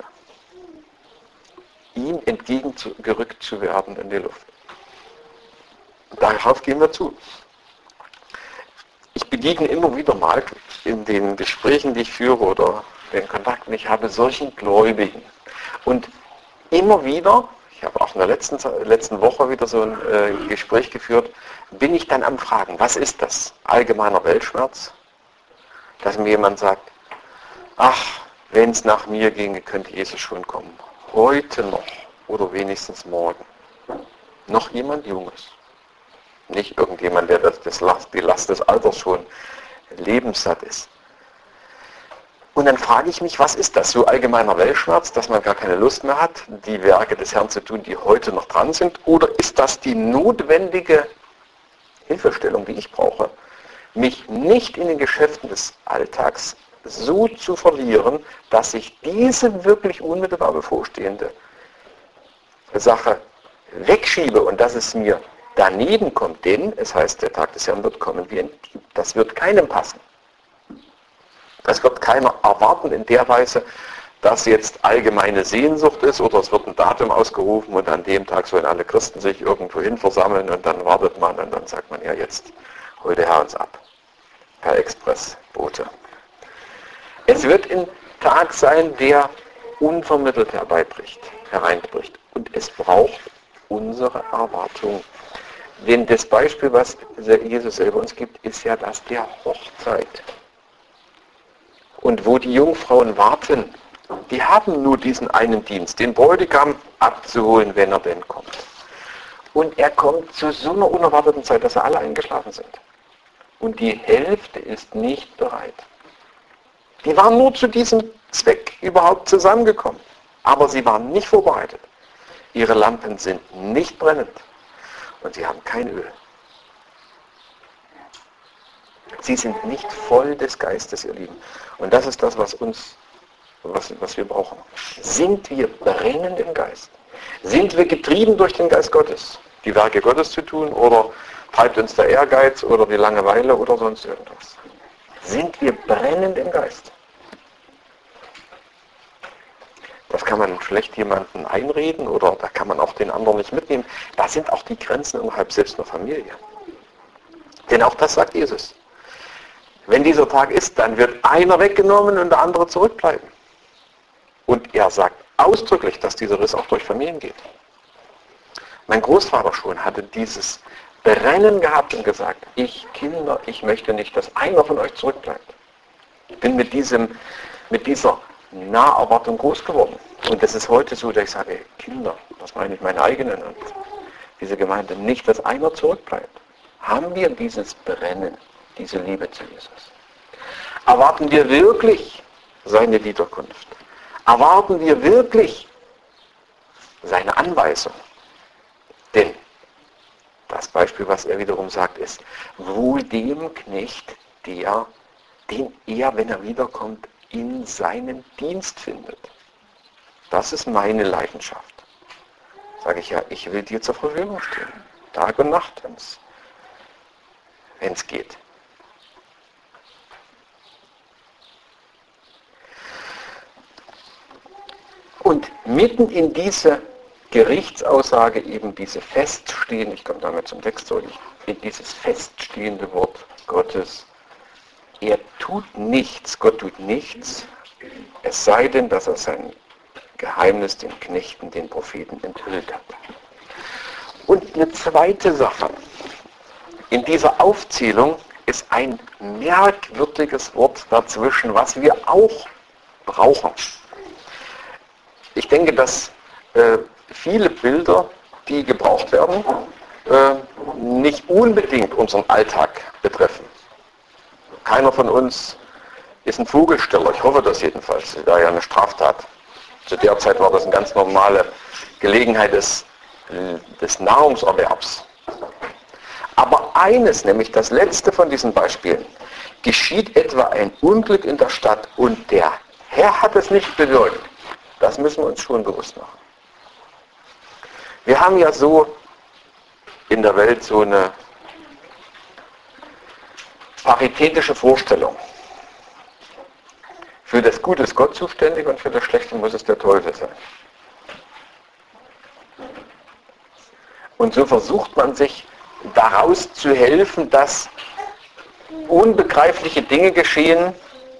Ihm entgegengerückt zu werden in die Luft. Darauf gehen wir zu. Ich begegne immer wieder mal in den Gesprächen, die ich führe oder den Kontakten, die ich habe, solchen Gläubigen. Und immer wieder, ich habe auch in der letzten, letzten Woche wieder so ein äh, Gespräch geführt, bin ich dann am Fragen, was ist das? Allgemeiner Weltschmerz? Dass mir jemand sagt, ach, wenn es nach mir ginge, könnte Jesus schon kommen. Heute noch oder wenigstens morgen. Noch jemand Junges. Nicht irgendjemand, der das, das Last, die Last des Alters schon lebenssatt ist. Und dann frage ich mich, was ist das? So allgemeiner Weltschmerz, dass man gar keine Lust mehr hat, die Werke des Herrn zu tun, die heute noch dran sind? Oder ist das die notwendige Hilfestellung, die ich brauche, mich nicht in den Geschäften des Alltags so zu verlieren, dass ich diese wirklich unmittelbar bevorstehende Sache wegschiebe und dass es mir daneben kommt, denn es heißt, der Tag des Herrn wird kommen wie ein Dieb. Das wird keinem passen. Das wird keiner erwarten in der Weise, dass jetzt allgemeine Sehnsucht ist oder es wird ein Datum ausgerufen und an dem Tag sollen alle Christen sich irgendwo hin versammeln und dann wartet man und dann sagt man, ja jetzt holt der Herr uns ab. Per Expressbote. Es wird ein Tag sein, der unvermittelt herbeibricht, hereinbricht. Und es braucht unsere Erwartung. Denn das Beispiel, was Jesus selber uns gibt, ist ja das der Hochzeit. Und wo die Jungfrauen warten, die haben nur diesen einen Dienst, den Bräutigam abzuholen, wenn er denn kommt. Und er kommt zu so einer unerwarteten Zeit, dass sie alle eingeschlafen sind. Und die Hälfte ist nicht bereit. Die waren nur zu diesem Zweck überhaupt zusammengekommen. Aber sie waren nicht vorbereitet. Ihre Lampen sind nicht brennend. Und sie haben kein Öl. Sie sind nicht voll des Geistes, ihr Lieben. Und das ist das, was uns, was, was wir brauchen. Sind wir brennend im Geist? Sind wir getrieben durch den Geist Gottes, die Werke Gottes zu tun? Oder treibt uns der Ehrgeiz oder die Langeweile oder sonst irgendwas? Sind wir brennend im Geist? Das kann man schlecht jemandem einreden oder da kann man auch den anderen nicht mitnehmen. Da sind auch die Grenzen innerhalb selbst einer Familie. Denn auch das sagt Jesus. Wenn dieser Tag ist, dann wird einer weggenommen und der andere zurückbleiben. Und er sagt ausdrücklich, dass dieser Riss auch durch Familien geht. Mein Großvater schon hatte dieses Brennen gehabt und gesagt, ich Kinder, ich möchte nicht, dass einer von euch zurückbleibt. Ich bin mit, diesem, mit dieser Naherwartung groß geworden. Und das ist heute so, dass ich sage, Kinder, das meine ich meine eigenen und diese Gemeinde, nicht, dass einer zurückbleibt. Haben wir dieses Brennen, diese Liebe zu Jesus? Erwarten wir wirklich seine Wiederkunft? Erwarten wir wirklich seine Anweisung? Denn das Beispiel, was er wiederum sagt, ist, wohl dem Knecht, der, den er, wenn er wiederkommt, in seinen Dienst findet. Das ist meine Leidenschaft. Sage ich ja, ich will dir zur Verfügung stehen. Tag und Nacht, wenn es geht. Und mitten in diese Gerichtsaussage, eben diese Feststehen, ich komme damit zum Text zurück, in dieses feststehende Wort Gottes, er tut nichts, Gott tut nichts, es sei denn, dass er sein Geheimnis den Knechten, den Propheten enthüllt hat. Und eine zweite Sache. In dieser Aufzählung ist ein merkwürdiges Wort dazwischen, was wir auch brauchen. Ich denke, dass äh, viele Bilder, die gebraucht werden, äh, nicht unbedingt unseren Alltag betreffen. Keiner von uns ist ein Vogelsteller. Ich hoffe das jedenfalls. Das wäre ja eine Straftat. Zu der Zeit war das eine ganz normale Gelegenheit des, des Nahrungserwerbs. Aber Aber eines, nämlich das letzte von diesen Beispielen, geschieht etwa ein Unglück in der Stadt und der Herr hat es nicht bewirkt. Das müssen wir uns schon bewusst machen. Wir haben ja so in der Welt so eine paritätische Vorstellung. Für das Gute ist Gott zuständig und für das Schlechte muss es der Teufel sein. Und so versucht man sich daraus zu helfen, dass unbegreifliche Dinge geschehen,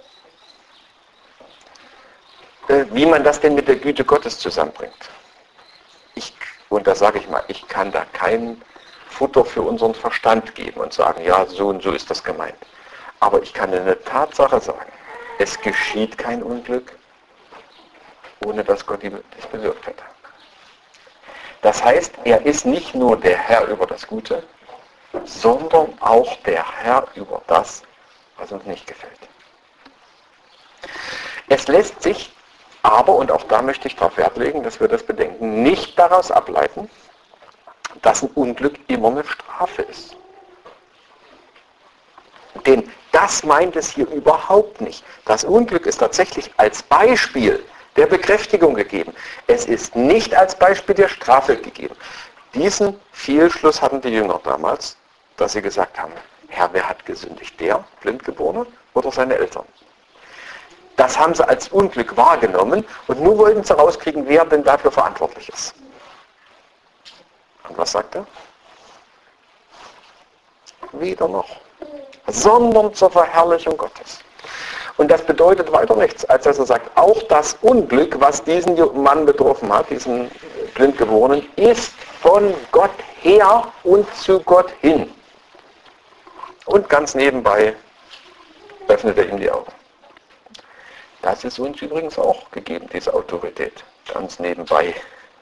wie man das denn mit der Güte Gottes zusammenbringt. Ich, und da sage ich mal, ich kann da kein Futter für unseren Verstand geben und sagen, ja, so und so ist das gemeint. Aber ich kann eine Tatsache sagen, es geschieht kein Unglück, ohne dass Gott es bewirkt hätte. Das heißt, er ist nicht nur der Herr über das Gute, sondern auch der Herr über das, was uns nicht gefällt. Es lässt sich aber, und auch da möchte ich darauf Wert legen, dass wir das bedenken, nicht daraus ableiten, dass ein Unglück immer eine Strafe ist. Denn das meint es hier überhaupt nicht. Das Unglück ist tatsächlich als Beispiel der Bekräftigung gegeben. Es ist nicht als Beispiel der Strafe gegeben. Diesen Fehlschluss hatten die Jünger damals, dass sie gesagt haben, Herr, wer hat gesündigt? Der Blindgeborene oder seine Eltern? Das haben sie als Unglück wahrgenommen und nun wollten sie rauskriegen, wer denn dafür verantwortlich ist. Und was sagt er? Weder noch, sondern zur Verherrlichung Gottes. Und das bedeutet weiter nichts, als dass er sagt, auch das Unglück, was diesen Mann betroffen hat, diesen Blindgeborenen, ist von Gott her und zu Gott hin. Und ganz nebenbei öffnet er ihm die Augen. Das ist uns übrigens auch gegeben, diese Autorität, ganz nebenbei.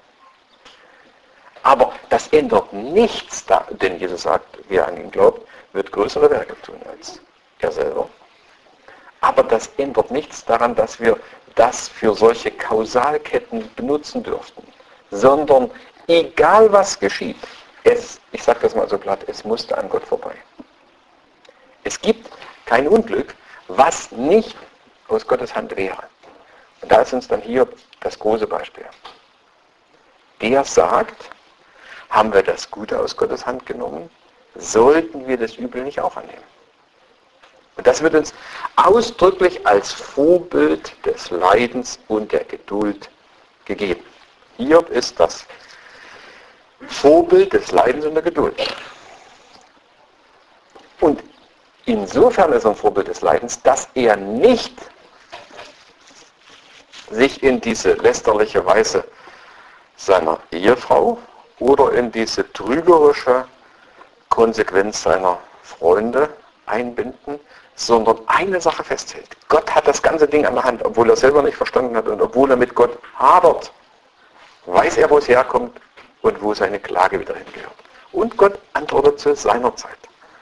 Aber das ändert nichts, da, denn Jesus sagt, wer an ihn glaubt, wird größere Werke tun als er selber. Aber das ändert nichts daran, dass wir das für solche Kausalketten benutzen dürften. Sondern egal was geschieht, es, ich sage das mal so platt, es musste an Gott vorbei. Es gibt kein Unglück, was nicht aus Gottes Hand wäre. Und da ist uns dann hier das große Beispiel. Der sagt, haben wir das Gute aus Gottes Hand genommen, sollten wir das Übel nicht auch annehmen. Und das wird uns ausdrücklich als Vorbild des Leidens und der Geduld gegeben. Hiob ist das Vorbild des Leidens und der Geduld. Und insofern ist er ein Vorbild des Leidens, dass er nicht sich in diese lästerliche Weise seiner Ehefrau oder in diese trügerische Konsequenz seiner Freunde einbinden, sondern eine Sache festhält. Gott hat das ganze Ding an der Hand, obwohl er selber nicht verstanden hat und obwohl er mit Gott hadert, weiß er, wo es herkommt und wo seine Klage wieder hingehört. Und Gott antwortet zu seiner Zeit.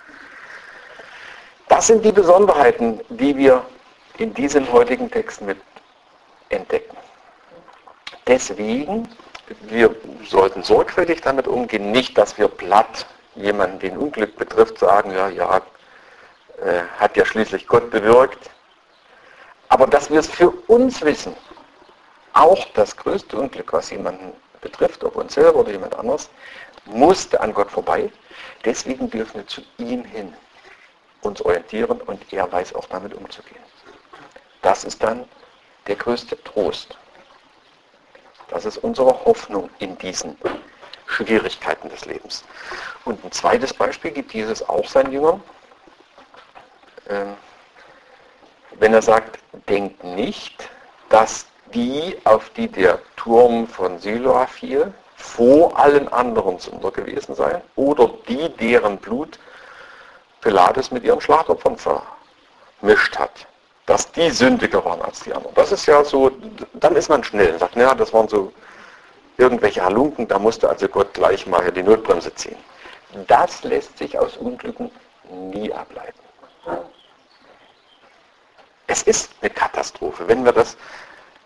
Das sind die Besonderheiten, die wir in diesem heutigen Text mit entdecken. Deswegen, wir sollten sorgfältig damit umgehen, nicht, dass wir platt jemanden, den Unglück betrifft, sagen, ja, ja, äh, hat ja schließlich Gott bewirkt. Aber dass wir es für uns wissen, auch das größte Unglück, was jemanden betrifft, ob uns selber oder jemand anderes, musste an Gott vorbei. Deswegen dürfen wir zu ihm hin uns orientieren und er weiß auch damit umzugehen. Das ist dann der größte Trost. Das ist unsere Hoffnung in diesen Schwierigkeiten des Lebens. Und ein zweites Beispiel gibt Jesus auch seinen Jüngern. Ähm, wenn er sagt, denkt nicht, dass die, auf die der Turm von Siloa fiel, vor allen anderen Sünder gewesen seien, oder die, deren Blut Pilatus mit ihren Schlachtopfern vermischt hat, dass die sündiger waren als die anderen. Das ist ja so, dann ist man schnell und sagt, naja, das waren so irgendwelche Halunken, da musste also Gott gleich mal die Notbremse ziehen. Das lässt sich aus Unglücken nie ableiten. Es ist eine Katastrophe. Wenn wir das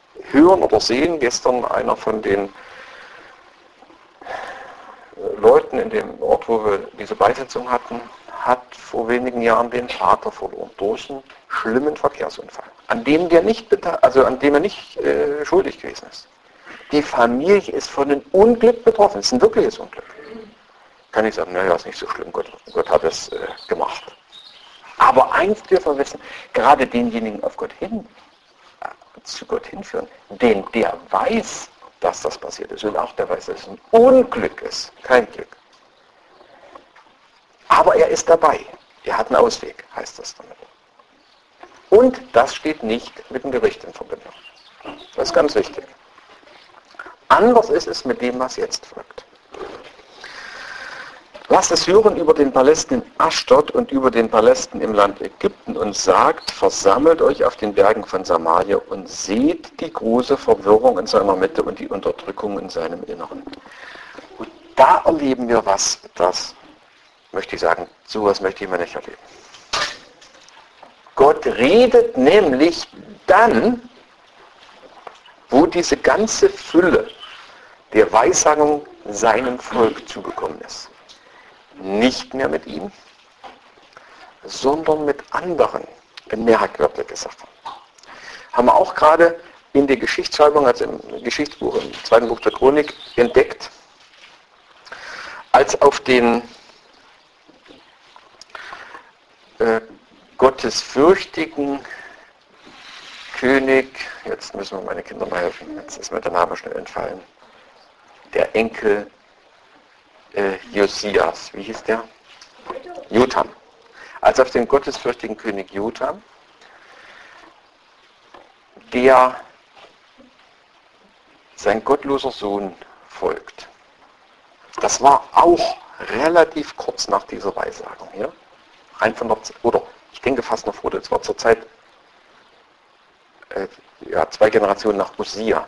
hören oder sehen, gestern einer von den Leuten Leuten in dem Ort, wo wir diese Beisetzung hatten, hat vor wenigen Jahren den Vater verloren durch einen schlimmen Verkehrsunfall, an dem der nicht, also an dem er nicht äh, schuldig gewesen ist. Die Familie ist von einem Unglück betroffen. Es ist ein wirkliches Unglück. Kann ich sagen, naja, ist nicht so schlimm, Gott, Gott hat es äh, gemacht. Aber eins dürfen wir wissen, gerade denjenigen auf Gott hin, äh, zu Gott hinführen, den der weiß, dass das passiert ist und auch der weiß, dass es ein Unglück ist, kein Glück. Aber er ist dabei. Er hat einen Ausweg, heißt das damit. Und das steht nicht mit dem Gericht in Verbindung. Das ist ganz wichtig. Anders ist es mit dem, was jetzt folgt. Lasst es hören über den Palästen in Aschdod und über den Palästen im Land Ägypten und sagt, versammelt euch auf den Bergen von Samaria und seht die große Verwirrung in seiner Mitte und die Unterdrückung in seinem Inneren. Und da erleben wir was, das, möchte ich sagen, sowas möchte ich mir nicht erleben. Gott redet nämlich dann, wo diese ganze Fülle der Weissagung seinem Volk zugekommen ist. Nicht mehr mit ihm, sondern mit anderen, wenn Merak wörtlich gesagt haben. Haben wir auch gerade in der Geschichtsschreibung, also im Geschichtsbuch, im zweiten Buch der Chronik, entdeckt, als auf den äh, gottesfürchtigen König, jetzt müssen wir meine Kinder mal helfen, jetzt ist mir der Name schnell entfallen, der Enkel äh, Josias, wie hieß der? Jotham. Also auf den gottesfürchtigen König Jotham, der sein gottloser Sohn folgt. Das war auch relativ kurz nach dieser Weissagung hier. Rein von der, oder ich denke fast noch vor, das war zur Zeit äh, ja, zwei Generationen nach Usia.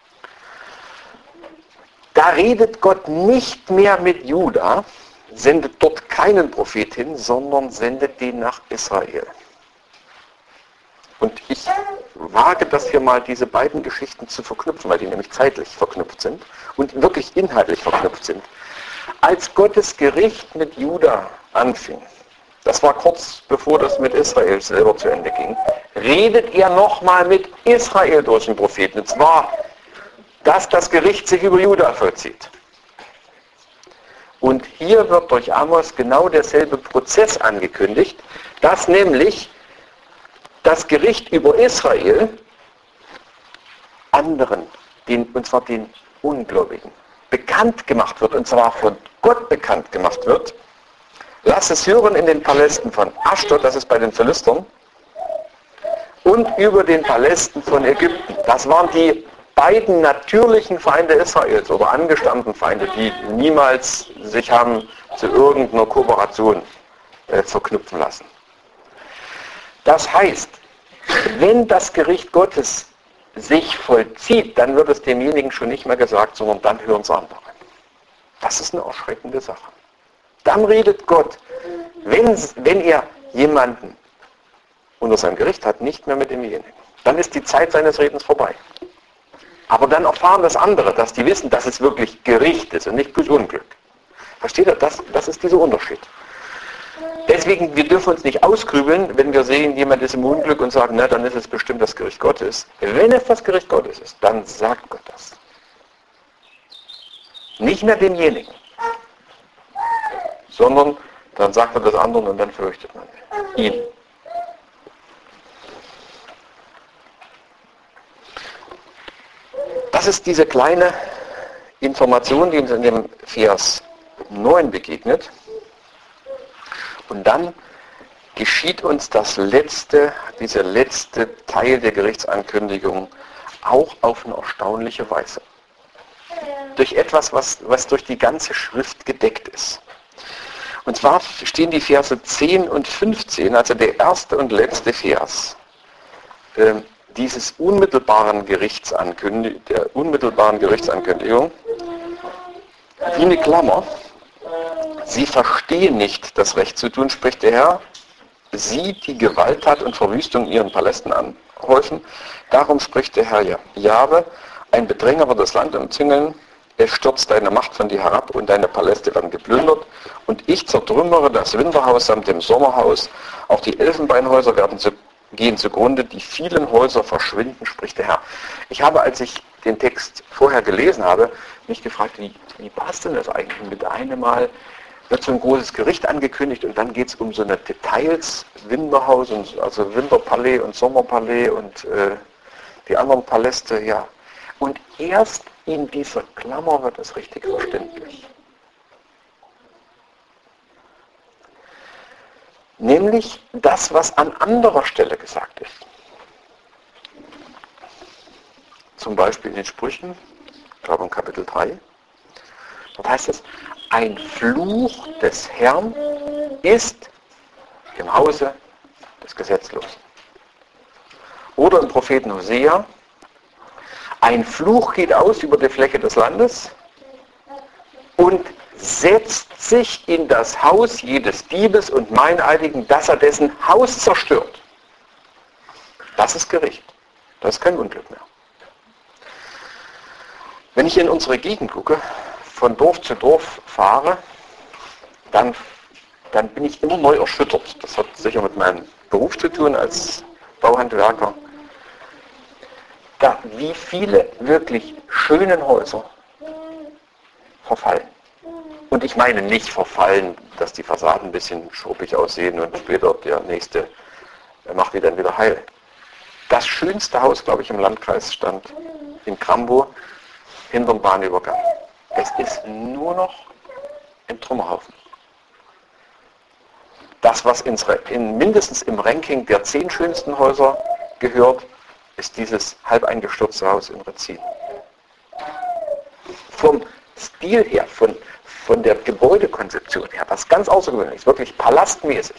Da redet Gott nicht mehr mit Juda, sendet dort keinen Prophet hin, sondern sendet den nach Israel. Und ich wage das hier mal, diese beiden Geschichten zu verknüpfen, weil die nämlich zeitlich verknüpft sind und wirklich inhaltlich verknüpft sind. Als Gottes Gericht mit Juda anfing, das war kurz bevor das mit Israel selber zu Ende ging, redet er nochmal mit Israel durch den Propheten. Und zwar, dass das Gericht sich über Juda vollzieht. Und hier wird durch Amos genau derselbe Prozess angekündigt, dass nämlich das Gericht über Israel anderen, den, und zwar den Ungläubigen, bekannt gemacht wird, und zwar von Gott bekannt gemacht wird. Lasst es hören in den Palästen von Aschdod, das ist bei den Philistern, und über den Palästen von Ägypten. Das waren die beiden natürlichen Feinde Israels oder angestammten Feinde, die niemals sich haben zu irgendeiner Kooperation äh, verknüpfen lassen. Das heißt, wenn das Gericht Gottes sich vollzieht, dann wird es demjenigen schon nicht mehr gesagt, sondern dann hören es andere. Das ist eine erschreckende Sache. Dann redet Gott, wenn, wenn er jemanden unter seinem Gericht hat, nicht mehr mit demjenigen. Dann ist die Zeit seines Redens vorbei. Aber dann erfahren das andere, dass die wissen, dass es wirklich Gericht ist und nicht bloß Unglück. Versteht ihr? Das, das ist dieser Unterschied. Deswegen, wir dürfen uns nicht ausgrübeln, wenn wir sehen, jemand ist im Unglück und sagen, na, dann ist es bestimmt das Gericht Gottes. Wenn es das Gericht Gottes ist, dann sagt Gott das. Nicht mehr demjenigen, sondern dann sagt er das anderen und dann fürchtet man ihn. Das ist diese kleine Information, die uns in dem Vers neun begegnet. Und dann geschieht uns das letzte, dieser letzte Teil der Gerichtsankündigung auch auf eine erstaunliche Weise. Durch etwas, was, was durch die ganze Schrift gedeckt ist. Und zwar stehen die Verse zehn und fünfzehn, also der erste und letzte Vers, äh, dieses unmittelbaren Gerichtsankündigung, der unmittelbaren Gerichtsankündigung, wie eine Klammer. Sie verstehen nicht, das Recht zu tun, spricht der Herr. Sie, die Gewalttat und Verwüstung in ihren Palästen anhäufen. Darum spricht der Herr Jahwe, ein Bedränger wird das Land umzingeln, es stürzt deine Macht von dir herab und deine Paläste werden geplündert und ich zertrümmere das Winterhaus samt dem Sommerhaus, auch die Elfenbeinhäuser werden zu, gehen zugrunde, die vielen Häuser verschwinden, spricht der Herr. Ich habe, als ich den Text vorher gelesen habe, mich gefragt, wie, wie passt denn das eigentlich? Mit einem Mal wird so ein großes Gericht angekündigt und dann geht es um so eine Details, Winterhaus, und, also Winterpalais und Sommerpalais und äh, die anderen Paläste, ja. Und erst in dieser Klammer wird es richtig verständlich. Nämlich das, was an anderer Stelle gesagt ist. Zum Beispiel in den Sprüchen, ich glaube in Kapitel drei. Dort heißt es, ein Fluch des Herrn ist im Hause des Gesetzlosen. Oder im Propheten Hosea, ein Fluch geht aus über die Flecke des Landes und setzt sich in das Haus jedes Diebes und Meineidigen, dass er dessen Haus zerstört. Das ist Gericht. Das ist kein Unglück mehr. Wenn ich in unsere Gegend gucke, von Dorf zu Dorf fahre, dann, dann bin ich immer neu erschüttert. Das hat sicher mit meinem Beruf zu tun als Bauhandwerker. Da, wie viele wirklich schönen Häuser verfallen. Und ich meine nicht verfallen, dass die Fassaden ein bisschen schruppig aussehen und später der nächste macht die dann wieder heil. Das schönste Haus, glaube ich, im Landkreis stand in Krambo hinterm Bahnübergang. Es ist nur noch ein Trümmerhaufen. Das, was ins, in, mindestens im Ranking der zehn schönsten Häuser gehört, ist dieses halb eingestürzte Haus in Retzin. Vom Stil her, von, von der Gebäudekonzeption her, was ganz außergewöhnlich ist, wirklich palastmäßig.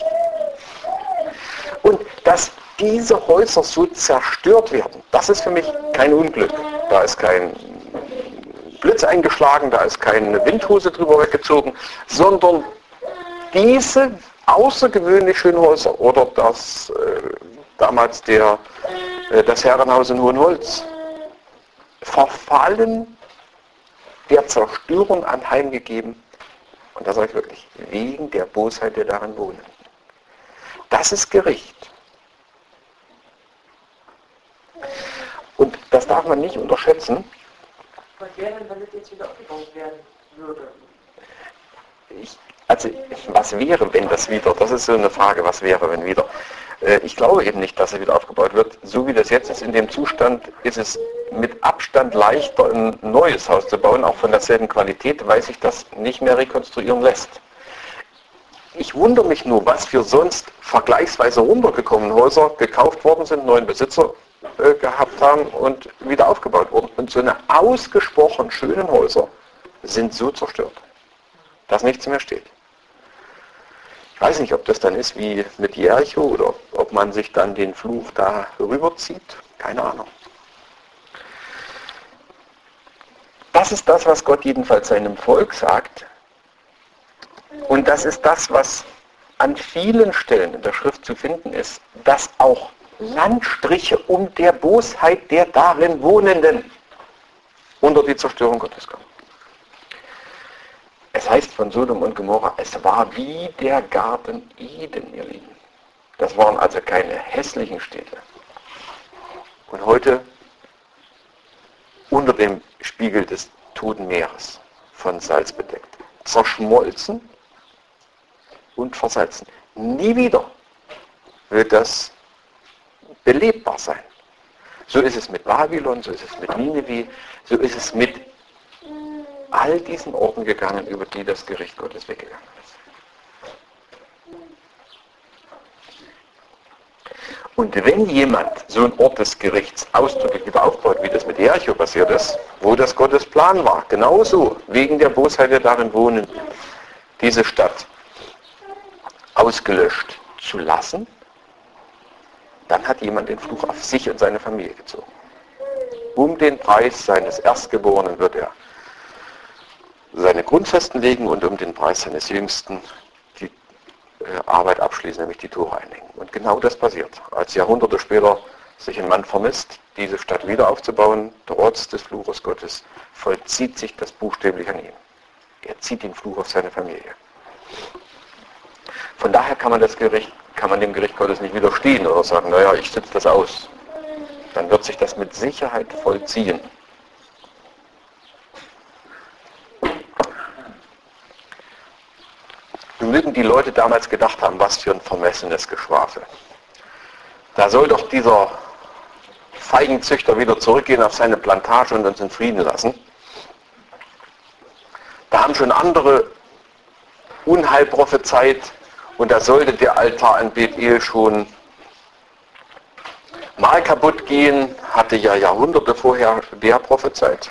Und dass diese Häuser so zerstört werden, das ist für mich kein Unglück. Da ist kein Blitz eingeschlagen, da ist keine Windhose drüber weggezogen, sondern diese außergewöhnlich schönen Häuser oder das äh, damals der, äh, das Herrenhaus in Hohenholz verfallen, der Zerstörung anheimgegeben, und da sage ich wirklich, wegen der Bosheit der darin wohnen. Das ist Gericht. Und das darf man nicht unterschätzen. Was wäre, wenn das jetzt wieder aufgebaut werden würde? Ich, also, was wäre, wenn das wieder? Das ist so eine Frage, was wäre, wenn wieder? Äh, ich glaube eben nicht, dass er wieder aufgebaut wird. So wie das jetzt ist, in dem Zustand, ist es mit Abstand leichter, ein neues Haus zu bauen, auch von derselben Qualität, weil sich das nicht mehr rekonstruieren lässt. Ich wundere mich nur, was für sonst vergleichsweise runtergekommene Häuser gekauft worden sind, neuen Besitzer äh, gehabt haben und wieder aufgebaut wurden. Und so eine ausgesprochen schönen Häuser sind so zerstört, dass nichts mehr steht. Ich weiß nicht, ob das dann ist wie mit Jericho oder ob man sich dann den Fluch da rüberzieht. Keine Ahnung. Das ist das, was Gott jedenfalls seinem Volk sagt. Und das ist das, was an vielen Stellen in der Schrift zu finden ist, dass auch Landstriche um der Bosheit der darin Wohnenden unter die Zerstörung Gottes kommen. Es heißt von Sodom und Gomorra, es war wie der Garten Eden, ihr Lieben. Das waren also keine hässlichen Städte. Und heute unter dem Spiegel des Toten Meeres, von Salz bedeckt, zerschmolzen und versalzen. Nie wieder wird das belebbar sein. So ist es mit Babylon, so ist es mit Nineveh, so ist es mit all diesen Orten gegangen, über die das Gericht Gottes weggegangen ist. Und wenn jemand so einen Ort des Gerichts ausdrücklich wieder aufbaut, wie das mit Jericho passiert ist, wo das Gottes Plan war, genauso wegen der Bosheit der darin wohnen, diese Stadt ausgelöscht zu lassen, dann hat jemand den Fluch auf sich und seine Familie gezogen. Um den Preis seines Erstgeborenen wird er seine Grundfesten legen und um den Preis seines Jüngsten die äh, Arbeit abschließen, nämlich die Tore einlegen. Und genau das passiert. Als Jahrhunderte später sich ein Mann vermisst, diese Stadt wieder aufzubauen, trotz des Fluches Gottes, vollzieht sich das buchstäblich an ihm. Er zieht den Fluch auf seine Familie. Von daher kann man, das Gericht, kann man dem Gericht Gottes nicht widerstehen oder sagen, naja, ich sitze das aus. Dann wird sich das mit Sicherheit vollziehen. Nun mögen die Leute damals gedacht haben, was für ein vermessenes Geschwafel. Da soll doch dieser Feigenzüchter wieder zurückgehen auf seine Plantage und uns in Frieden lassen. Da haben schon andere Unheil prophezeit und da sollte der Altar in Bethel schon mal kaputt gehen, hatte ja Jahrhunderte vorher der prophezeit.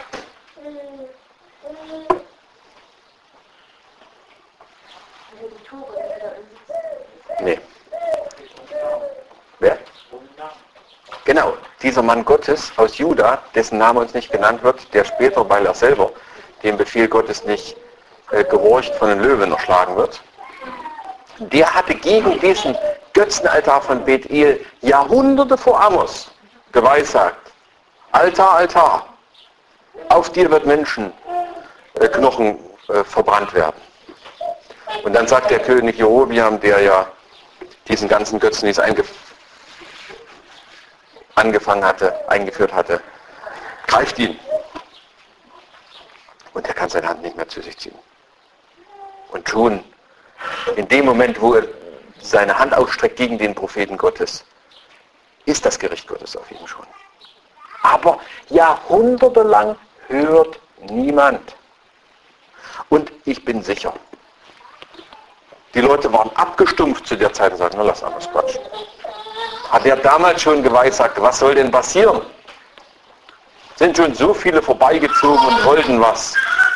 Nee. Wer? Genau, dieser Mann Gottes aus Juda, dessen Name uns nicht genannt wird, der später, weil er selber dem Befehl Gottes nicht äh, gehorcht, von den Löwen erschlagen wird, der hatte gegen diesen Götzenaltar von Bethel Jahrhunderte vor Amos geweissagt. Altar, Altar, auf dir wird Menschenknochen äh, Knochen, äh, verbrannt werden. Und dann sagt der König Jerobiam, der ja diesen ganzen Götzendienst eingef- angefangen hatte, eingeführt hatte, greift ihn. Und er kann seine Hand nicht mehr zu sich ziehen. Und schon in dem Moment, wo er seine Hand ausstreckt gegen den Propheten Gottes, ist das Gericht Gottes auf ihm schon. Aber jahrhundertelang hört niemand. Und ich bin sicher, die Leute waren abgestumpft zu der Zeit und sagten, na lass anders quatschen. Hat er damals schon geweissagt, was soll denn passieren? Sind schon so viele vorbeigezogen und wollten was.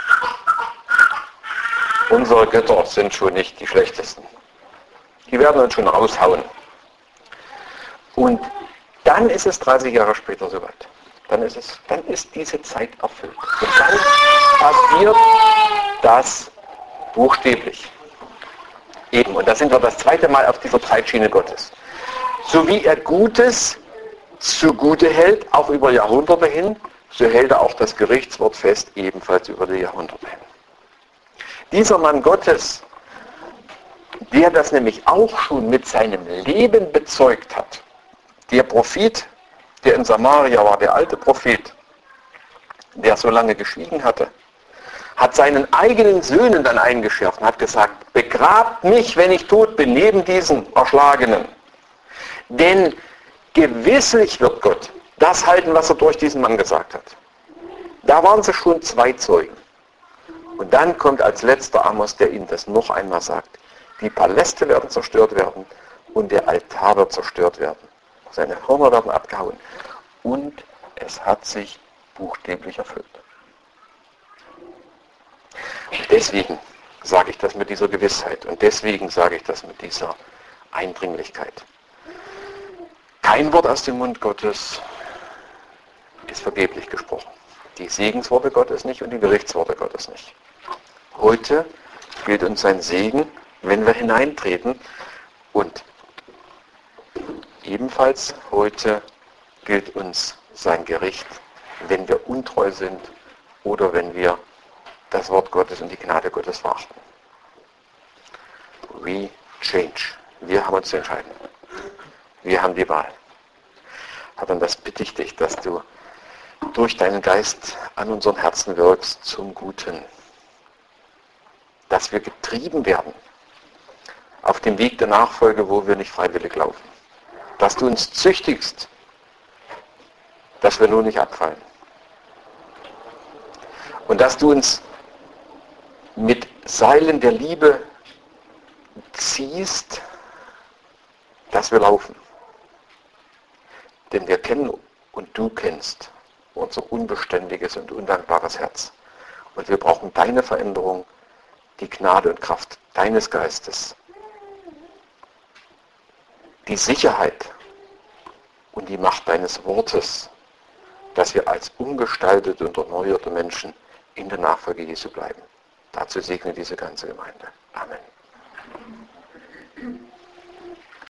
Unsere Götter sind schon nicht die schlechtesten. Die werden uns schon raushauen. Und dann ist es dreißig Jahre später soweit. Dann ist es, dann ist diese Zeit erfüllt. Und dann passiert das buchstäblich. Eben, und da sind wir das zweite Mal auf dieser Zeitschiene Gottes. So wie er Gutes zugute hält, auch über Jahrhunderte hin, so hält er auch das Gerichtswort fest, ebenfalls über die Jahrhunderte hin. Dieser Mann Gottes, der das nämlich auch schon mit seinem Leben bezeugt hat, der Prophet, der in Samaria war, der alte Prophet, der so lange geschwiegen hatte, hat seinen eigenen Söhnen dann eingeschärft und hat gesagt, begrabt mich, wenn ich tot bin, neben diesen Erschlagenen. Denn gewisslich wird Gott das halten, was er durch diesen Mann gesagt hat. Da waren sie schon zwei Zeugen. Und dann kommt als letzter Amos, der ihnen das noch einmal sagt. Die Paläste werden zerstört werden und der Altar wird zerstört werden. Seine Hörner werden abgehauen. Und es hat sich buchstäblich erfüllt. Und deswegen sage ich das mit dieser Gewissheit und deswegen sage ich das mit dieser Eindringlichkeit. Kein Wort aus dem Mund Gottes ist vergeblich gesprochen. Die Segensworte Gottes nicht und die Gerichtsworte Gottes nicht. Heute gilt uns sein Segen, wenn wir hineintreten, und ebenfalls heute gilt uns sein Gericht, wenn wir untreu sind oder wenn wir das Wort Gottes und die Gnade Gottes verachten. We change. Wir haben uns zu entscheiden. Wir haben die Wahl. Aber das bitte ich dich, dass du durch deinen Geist an unseren Herzen wirkst zum Guten. Dass wir getrieben werden auf dem Weg der Nachfolge, wo wir nicht freiwillig laufen. Dass du uns züchtigst, dass wir nur nicht abfallen. Und dass du uns mit Seilen der Liebe ziehst, dass wir laufen. Denn wir kennen und du kennst unser unbeständiges und undankbares Herz. Und wir brauchen deine Veränderung, die Gnade und Kraft deines Geistes, die Sicherheit und die Macht deines Wortes, dass wir als umgestaltete und erneuerte Menschen in der Nachfolge Jesu bleiben. Dazu segne diese ganze Gemeinde. Amen.